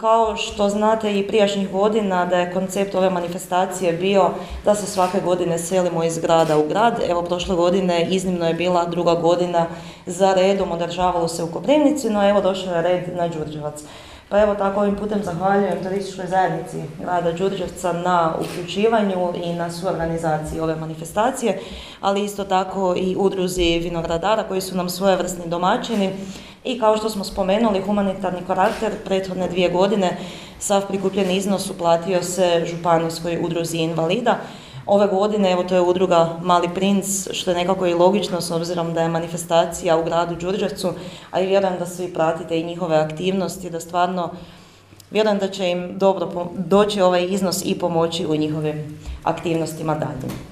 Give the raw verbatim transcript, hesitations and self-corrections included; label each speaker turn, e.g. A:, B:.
A: kao što znate i prijašnjih godina da je koncept ove manifestacije bio da se svake godine selimo iz grada u grad. Evo, prošle godine iznimno je bila druga godina za redom, održavalo se u Koprivnici, no evo došao je red na Đurđevac. Pa evo tako ovim putem zahvaljujem turističkoj zajednici grada Đurđevca na uključivanju i na suorganizaciji ove manifestacije, ali isto tako i udruzi vinogradara koji su nam svojevrsni domaćini. I kao što smo spomenuli, humanitarni karakter prethodne dvije godine sav prikupljeni iznos uplatio se županijskoj udruzi invalida. Ove godine, evo, to je udruga Mali princ, što je nekako i logično s obzirom da je manifestacija u gradu Đurđevcu, a i vjerujem da svi pratite i njihove aktivnosti, da stvarno vjerujem da će im dobro doći ovaj iznos i pomoći u njihovim aktivnostima dalje.